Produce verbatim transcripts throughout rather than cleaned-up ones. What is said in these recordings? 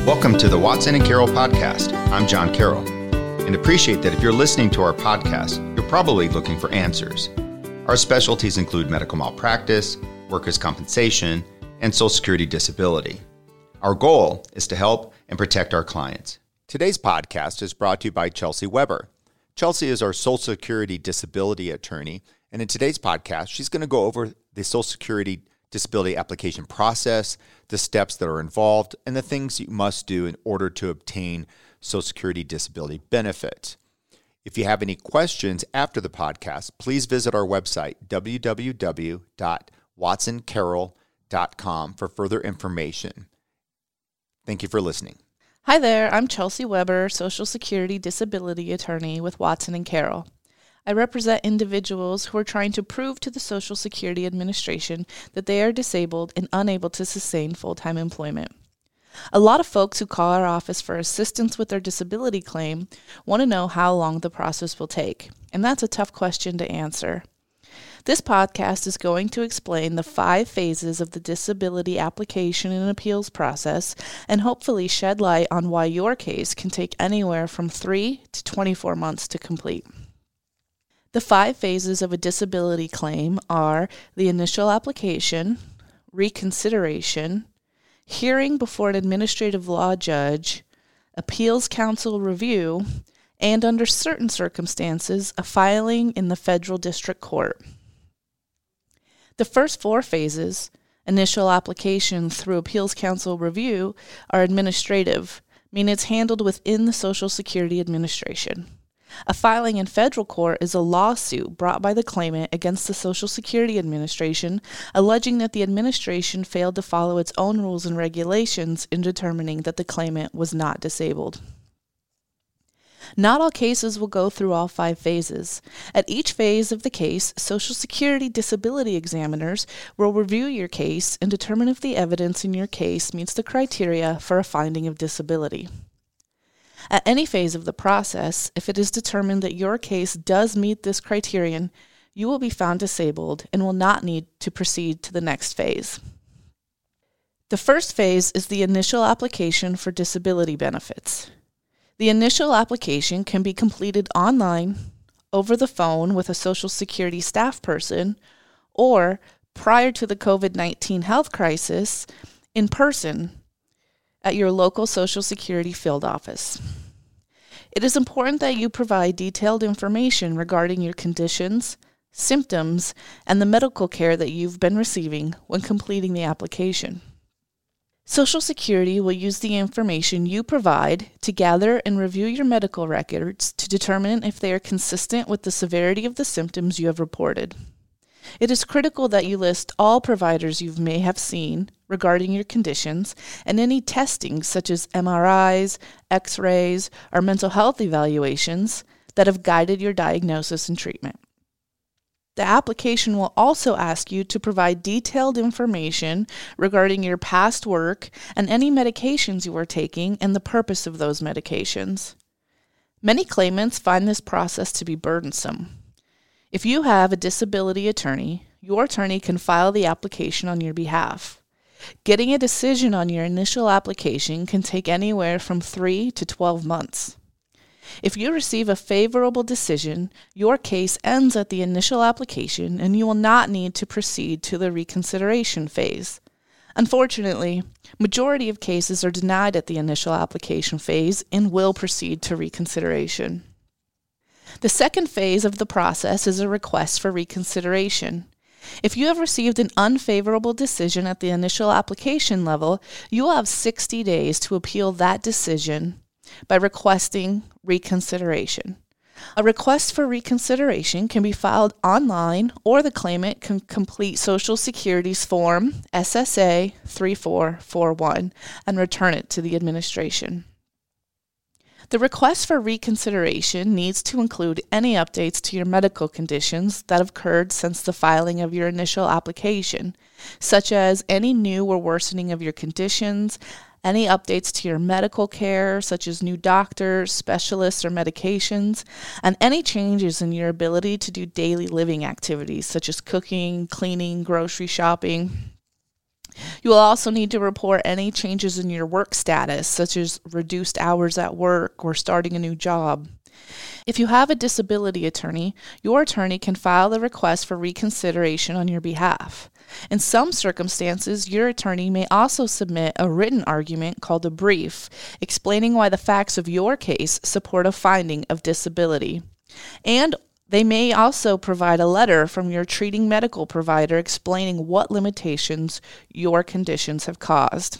Welcome to the Watson and Carroll podcast. I'm John Carroll, and appreciate that if you're listening to our podcast, you're probably looking for answers. Our specialties include medical malpractice, workers' compensation, and Social Security disability. Our goal is to help and protect our clients. Today's podcast is brought to you by Chelsea Weber. Chelsea is our Social Security disability attorney, and in today's podcast, she's going to go over the Social Security disability application process, the steps that are involved, and the things you must do in order to obtain Social Security disability benefits. If you have any questions after the podcast, please visit our website, w w w dot watson carroll dot com, for further information. Thank you for listening. Hi there, I'm Chelsea Weber, Social Security disability attorney with Watson and Carroll. I represent individuals who are trying to prove to the Social Security Administration that they are disabled and unable to sustain full-time employment. A lot of folks who call our office for assistance with their disability claim want to know how long the process will take, and that's a tough question to answer. This podcast is going to explain the five phases of the disability application and appeals process and hopefully shed light on why your case can take anywhere from three to twenty-four months to complete. The five phases of a disability claim are the initial application, reconsideration, hearing before an administrative law judge, appeals counsel review, and under certain circumstances, a filing in the federal district court. The first four phases, initial application through appeals counsel review, are administrative, meaning it's handled within the Social Security Administration. A filing in federal court is a lawsuit brought by the claimant against the Social Security Administration, alleging that the administration failed to follow its own rules and regulations in determining that the claimant was not disabled. Not all cases will go through all five phases. At each phase of the case, Social Security disability examiners will review your case and determine if the evidence in your case meets the criteria for a finding of disability. At any phase of the process, if it is determined that your case does meet this criterion, you will be found disabled and will not need to proceed to the next phase. The first phase is the initial application for disability benefits. The initial application can be completed online, over the phone with a Social Security staff person, or prior to the covid nineteen health crisis, in person at your local Social Security field office. It is important that you provide detailed information regarding your conditions, symptoms, and the medical care that you've been receiving when completing the application. Social Security will use the information you provide to gather and review your medical records to determine if they are consistent with the severity of the symptoms you have reported. It is critical that you list all providers you may have seen regarding your conditions and any testing such as M R Is, X-rays, or mental health evaluations that have guided your diagnosis and treatment. The application will also ask you to provide detailed information regarding your past work and any medications you are taking and the purpose of those medications. Many claimants find this process to be burdensome. If you have a disability attorney, your attorney can file the application on your behalf. Getting a decision on your initial application can take anywhere from three to twelve months. If you receive a favorable decision, your case ends at the initial application and you will not need to proceed to the reconsideration phase. Unfortunately, majority of cases are denied at the initial application phase and will proceed to reconsideration. The second phase of the process is a request for reconsideration. If you have received an unfavorable decision at the initial application level, you will have sixty days to appeal that decision by requesting reconsideration. A request for reconsideration can be filed online, or the claimant can complete Social Security's Form S S A three four four one and return it to the administration. The request for reconsideration needs to include any updates to your medical conditions that have occurred since the filing of your initial application, such as any new or worsening of your conditions, any updates to your medical care, such as new doctors, specialists, or medications, and any changes in your ability to do daily living activities, such as cooking, cleaning, grocery shopping. You will also need to report any changes in your work status, such as reduced hours at work or starting a new job. If you have a disability attorney, your attorney can file the request for reconsideration on your behalf. In some circumstances, your attorney may also submit a written argument called a brief, explaining why the facts of your case support a finding of disability. And they may also provide a letter from your treating medical provider explaining what limitations your conditions have caused.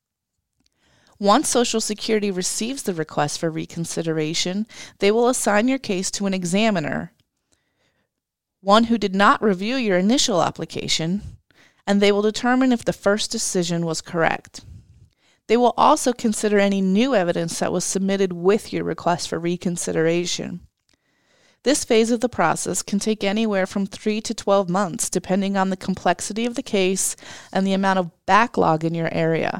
Once Social Security receives the request for reconsideration, they will assign your case to an examiner, one who did not review your initial application, and they will determine if the first decision was correct. They will also consider any new evidence that was submitted with your request for reconsideration. This phase of the process can take anywhere from three to twelve months, depending on the complexity of the case and the amount of backlog in your area.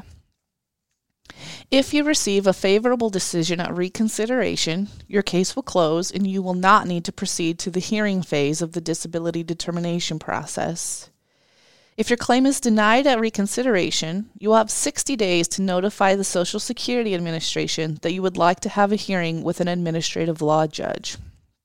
If you receive a favorable decision at reconsideration, your case will close and you will not need to proceed to the hearing phase of the disability determination process. If your claim is denied at reconsideration, you will have sixty days to notify the Social Security Administration that you would like to have a hearing with an administrative law judge.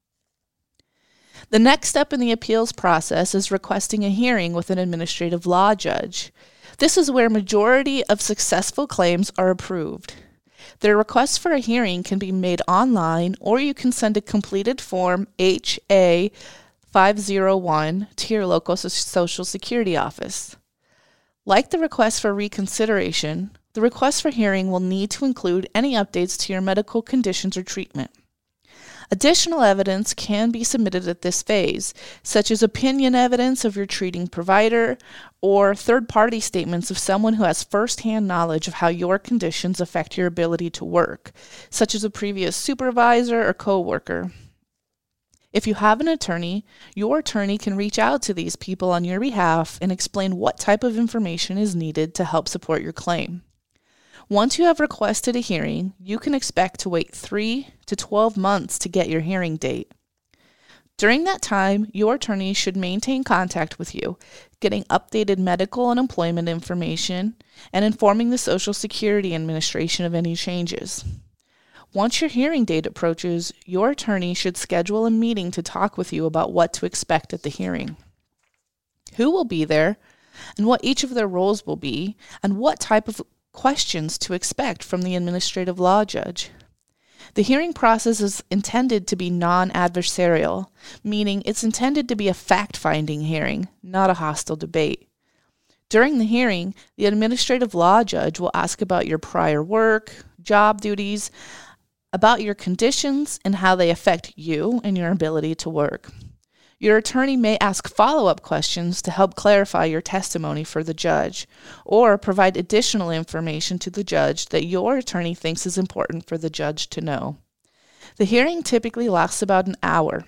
The next step in the appeals process is requesting a hearing with an administrative law judge. This is where majority of successful claims are approved. The request for a hearing can be made online, or you can send a completed form H A five oh one to your local Social Security office. Like the request for reconsideration, the request for hearing will need to include any updates to your medical conditions or treatment. Additional evidence can be submitted at this phase, such as opinion evidence of your treating provider or third-party statements of someone who has first-hand knowledge of how your conditions affect your ability to work, such as a previous supervisor or coworker. If you have an attorney, your attorney can reach out to these people on your behalf and explain what type of information is needed to help support your claim. Once you have requested a hearing, you can expect to wait three to twelve months to get your hearing date. During that time, your attorney should maintain contact with you, getting updated medical and employment information, and informing the Social Security Administration of any changes. Once your hearing date approaches, your attorney should schedule a meeting to talk with you about what to expect at the hearing. Who will be there, and what each of their roles will be, and what type of questions to expect from the administrative law judge. The hearing process is intended to be non-adversarial, meaning it's intended to be a fact-finding hearing, not a hostile debate. During the hearing, the administrative law judge will ask about your prior work, job duties, about your conditions, and how they affect you and your ability to work. Your attorney may ask follow-up questions to help clarify your testimony for the judge, or provide additional information to the judge that your attorney thinks is important for the judge to know. The hearing typically lasts about an hour.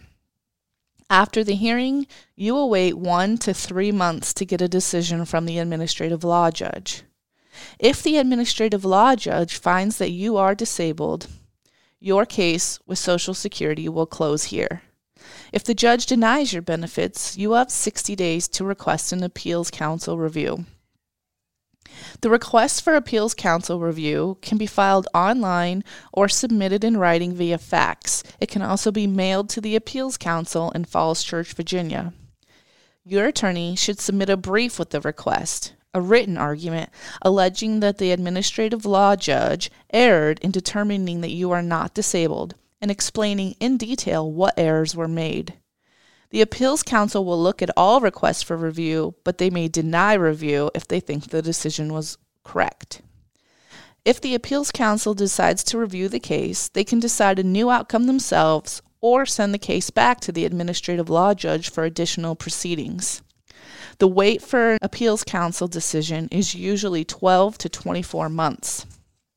After the hearing, you will wait one to three months to get a decision from the administrative law judge. If the administrative law judge finds that you are disabled, your case with Social Security will close here. If the judge denies your benefits, you have sixty days to request an appeals counsel review. The request for appeals counsel review can be filed online or submitted in writing via fax. It can also be mailed to the appeals counsel in Falls Church, Virginia. Your attorney should submit a brief with the request, a written argument alleging that the administrative law judge erred in determining that you are not disabled, and explaining in detail what errors were made. The appeals counsel will look at all requests for review, but they may deny review if they think the decision was correct. If the appeals counsel decides to review the case, they can decide a new outcome themselves or send the case back to the administrative law judge for additional proceedings. The wait for an appeals counsel decision is usually twelve to twenty-four months.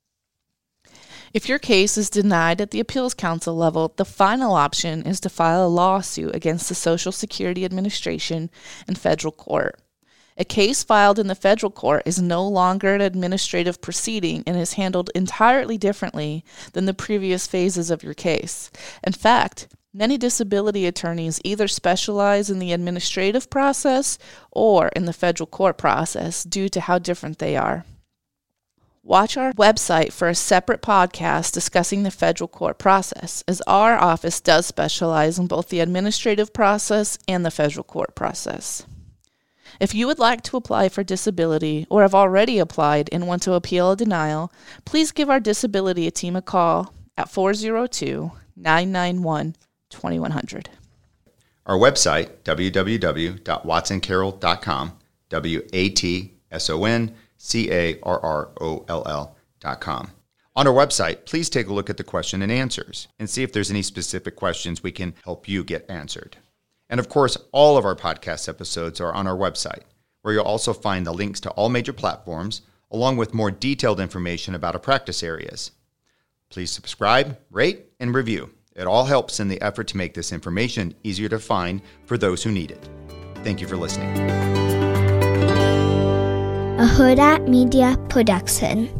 If your case is denied at the appeals counsel level, the final option is to file a lawsuit against the Social Security Administration in federal court. A case filed in the federal court is no longer an administrative proceeding and is handled entirely differently than the previous phases of your case. In fact, Many disability attorneys either specialize in the administrative process or in the federal court process due to how different they are. Watch our website for a separate podcast discussing the federal court process, as our office does specialize in both the administrative process and the federal court process. If you would like to apply for disability or have already applied and want to appeal a denial, please give our disability team a call at four oh two, nine nine one, two one zero zero. Our website, w w w dot watson carroll dot com, W A T S O N C A R R O L L dot com. On our website, please take a look at the question and answers and see if there's any specific questions we can help you get answered. And of course, all of our podcast episodes are on our website, where you'll also find the links to all major platforms, along with more detailed information about our practice areas. Please subscribe, rate, and review. It all helps in the effort to make this information easier to find for those who need it. Thank you for listening. A Huda Media Production.